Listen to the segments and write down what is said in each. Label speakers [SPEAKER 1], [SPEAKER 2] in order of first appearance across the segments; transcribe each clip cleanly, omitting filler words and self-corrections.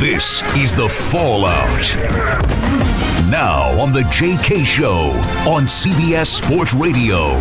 [SPEAKER 1] This is The Fallout. Now on the JK Show on CBS Sports Radio.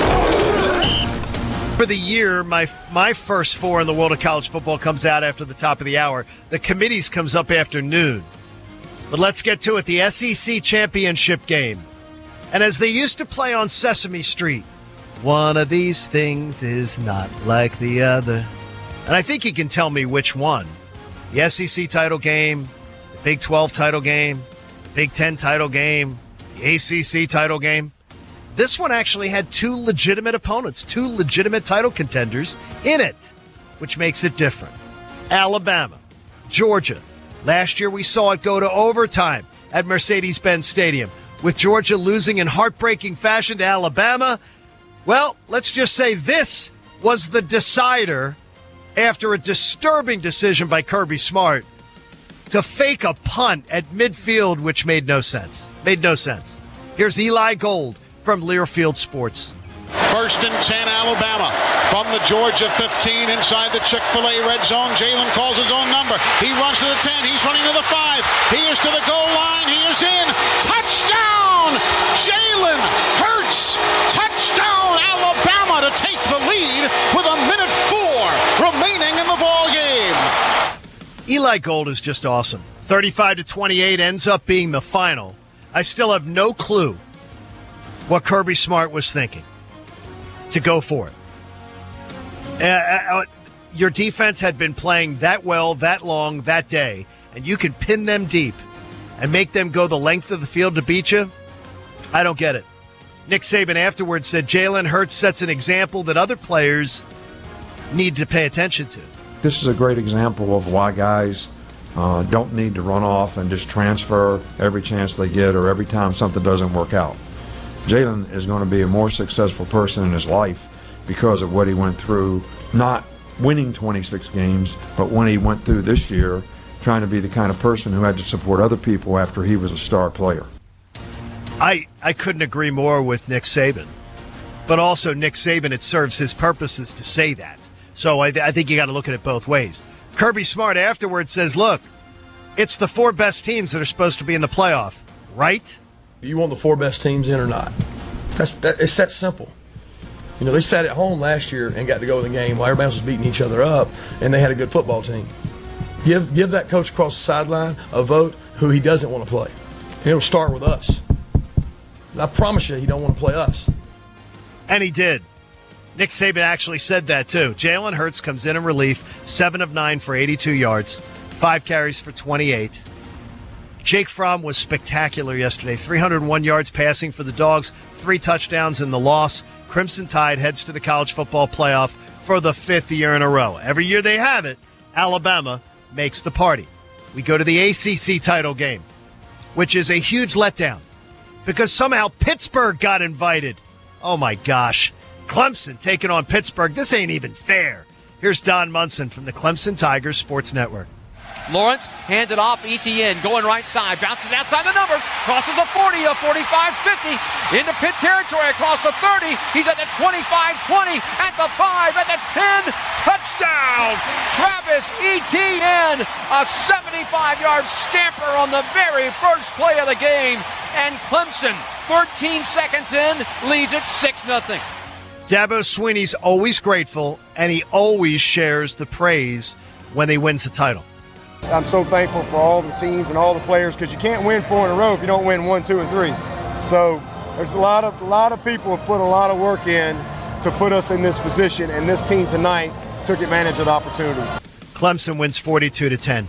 [SPEAKER 2] For the year, my first four in the world of college football comes out after the top of the hour. The committees comes up after noon. But let's get to it. The SEC championship game. And as they used to play on Sesame Street, one of these things is not like the other. And I think you can tell me which one. The SEC title game, the Big 12 title game, the Big 10 title game, the ACC title game. This one actually had two legitimate opponents, two legitimate title contenders in it, which makes it different. Alabama, Georgia. Last year we saw it go to overtime at Mercedes-Benz Stadium, with Georgia losing in heartbreaking fashion to Alabama. Well, let's just say this was the decider after a disturbing decision by Kirby Smart to fake a punt at midfield, which made no sense. Here's Eli Gold from Learfield Sports.
[SPEAKER 3] 1st and 10, Alabama from the Georgia 15 inside the Chick-fil-A red zone. Jalen calls his own number. He runs to the 10. He's running to the 5. He is to the goal line. He is in. Touchdown! Jalen Hurts. Touchdown, Alabama to take the lead with 1:04 remaining in the ball game.
[SPEAKER 2] Eli Gold is just awesome. 35-28 ends up being the final. I still have no clue what Kirby Smart was thinking to go for it. Your defense had been playing that well, that long, that day, and you could pin them deep and make them go the length of the field to beat you. I don't get it. Nick Saban afterwards said Jalen Hurts sets an example that other players need to pay attention to.
[SPEAKER 4] This is a great example of why guys don't need to run off and just transfer every chance they get or every time something doesn't work out. Jalen is going to be a more successful person in his life because of what he went through, not winning 26 games, but when he went through this year, trying to be the kind of person who had to support other people after he was a star player.
[SPEAKER 2] I couldn't agree more with Nick Saban. But also Nick Saban, it serves his purposes to say that. So I think you got to look at it both ways. Kirby Smart afterwards says, look, it's the four best teams that are supposed to be in the playoff, right?
[SPEAKER 5] You want the four best teams in or not? It's that simple. You know, they sat at home last year and got to go in the game while everybody else was beating each other up, and they had a good football team. Give that coach across the sideline a vote who he doesn't want to play. And it'll start with us. I promise you he don't want to play us.
[SPEAKER 2] And he did. Nick Saban actually said that, too. Jalen Hurts comes in relief, 7 of 9 for 82 yards, 5 carries for 28. Jake Fromm was spectacular yesterday. 301 yards passing for the Dogs, 3 touchdowns in the loss. Crimson Tide heads to the college football playoff for the 5th year in a row. Every year they have it, Alabama makes the party. We go to the ACC title game, which is a huge letdown because somehow Pittsburgh got invited. Oh, my gosh. Clemson taking on Pittsburgh. This ain't even fair. Here's Don Munson from the Clemson Tigers Sports Network.
[SPEAKER 6] Lawrence hands it off. ETN going right side, bounces outside the numbers, crosses the 40, a 45, 50, into Pitt territory, across the 30. He's at the 25, 20, at the 5, at the 10. Touchdown! Travis Etienne, a 75-yard scamper on the very first play of the game. And Clemson, 13 seconds in, leads it 6-0.
[SPEAKER 2] Dabo Swinney's always grateful, and he always shares the praise when they win the title.
[SPEAKER 7] I'm so thankful for all the teams and all the players because you can't win 4 in a row if you don't win 1, 2, and 3. So there's a lot of people have put a lot of work in to put us in this position, and this team tonight took advantage of the opportunity.
[SPEAKER 2] Clemson wins 42-10.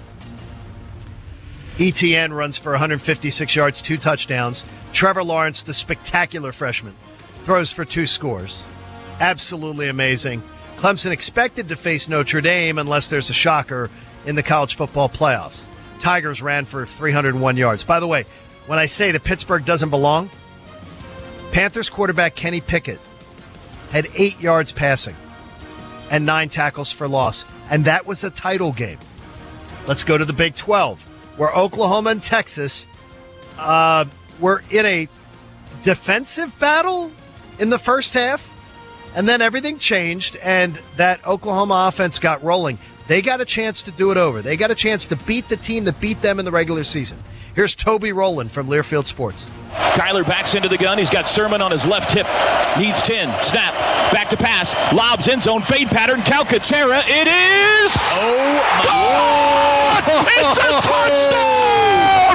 [SPEAKER 2] ETN runs for 156 yards, 2 touchdowns. Trevor Lawrence, the spectacular freshman, throws for 2 scores. Absolutely amazing. Clemson expected to face Notre Dame unless there's a shocker in the college football playoffs. Tigers ran for 301 yards. By the way, when I say that Pittsburgh doesn't belong, Panthers quarterback Kenny Pickett had 8 yards passing and 9 tackles for loss, and that was a title game. Let's go to the Big 12, where Oklahoma and Texas were in a defensive battle in the first half, and then everything changed, and that Oklahoma offense got rolling. They got a chance to do it over. They got a chance to beat the team that beat them in the regular season. Here's Toby Rowland from Learfield Sports.
[SPEAKER 8] Kyler backs into the gun. He's got Sermon on his left hip. Needs 10. Snap. Back to pass. Lobs end zone. Fade pattern. Calcaterra. It is.
[SPEAKER 2] Oh, my
[SPEAKER 8] God! It's a touchdown!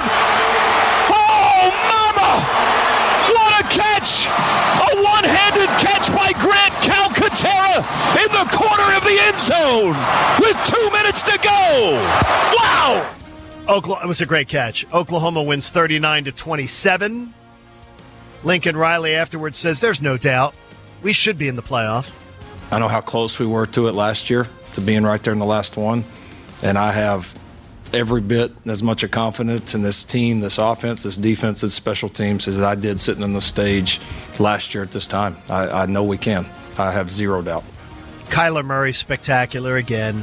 [SPEAKER 8] Oh, mama! What a catch! A one-handed catch by Grant Calcaterra in the corner of the end zone with 2 minutes to go. Wow!
[SPEAKER 2] It was a great catch. Oklahoma wins 39-27. Lincoln Riley afterwards says, there's no doubt we should be in the playoff.
[SPEAKER 9] I know how close we were to it last year, to being right there in the last one. And I have every bit as much of confidence in this team, this offense, this defense, this special teams as I did sitting on the stage last year at this time. I know we can. I have zero doubt.
[SPEAKER 2] Kyler Murray, spectacular again.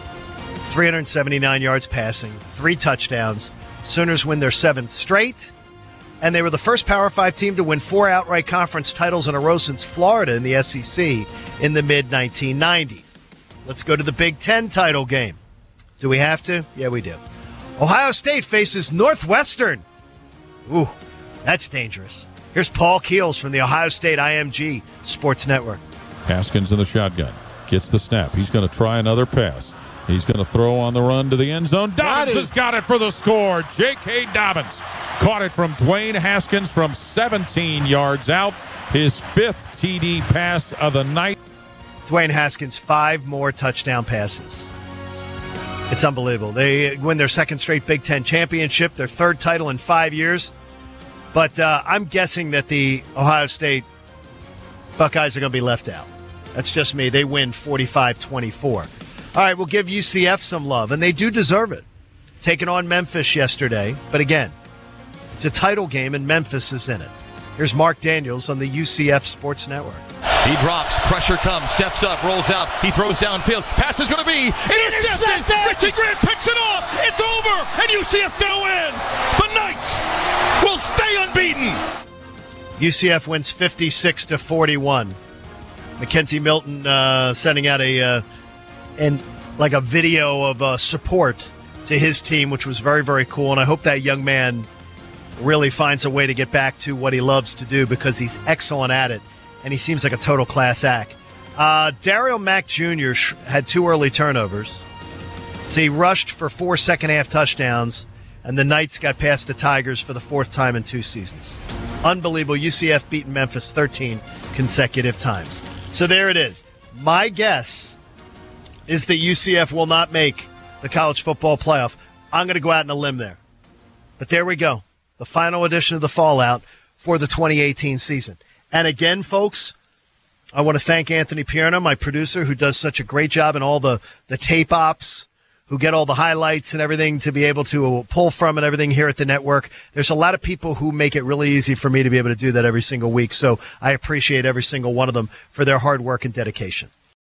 [SPEAKER 2] 379 yards passing, 3 touchdowns. Sooners win their 7th straight, and they were the first Power 5 team to win 4 outright conference titles in a row since Florida in the SEC in the mid-1990s. Let's go to the Big Ten title game. Do we have to? Yeah, we do. Ohio State faces Northwestern. Ooh, that's dangerous. Here's Paul Keels from the Ohio State IMG Sports Network.
[SPEAKER 10] Haskins in the shotgun. Gets the snap. He's going to try another pass. He's going to throw on the run to the end zone. Dobbins has got it for the score. J.K. Dobbins caught it from Dwayne Haskins from 17 yards out. His 5th TD pass of the night.
[SPEAKER 2] Dwayne Haskins, 5 more touchdown passes. It's unbelievable. They win their 2nd straight Big Ten championship, their 3rd title in 5 years. But I'm guessing that the Ohio State Buckeyes are going to be left out. That's just me. They win 45-24. All right, we'll give UCF some love, and they do deserve it. Taking on Memphis yesterday, but again, it's a title game, and Memphis is in it. Here's Mark Daniels on the UCF Sports Network.
[SPEAKER 11] He drops, pressure comes, steps up, rolls out, he throws downfield. Pass is going to be intercepted. Richie Grant picks it off. It's over, and UCF going to win. The Knights will stay unbeaten.
[SPEAKER 2] UCF wins 56-41. Mackenzie Milton sending out a video of support to his team, which was very, very cool. And I hope that young man really finds a way to get back to what he loves to do, because he's excellent at it, and he seems like a total class act. Daryl Mack Jr. had 2 early turnovers. So he rushed for 4 second-half touchdowns, and the Knights got past the Tigers for the 4th time in 2 seasons. Unbelievable. UCF beaten Memphis 13 consecutive times. So there it is. My guess is that UCF will not make the college football playoff. I'm going to go out on a limb there. But there we go. The final edition of the Fallout for the 2018 season. And again, folks, I want to thank Anthony Pierna, my producer, who does such a great job in all the tape ops, who get all the highlights and everything to be able to pull from and everything here at the network. There's a lot of people who make it really easy for me to be able to do that every single week. So I appreciate every single one of them for their hard work and dedication.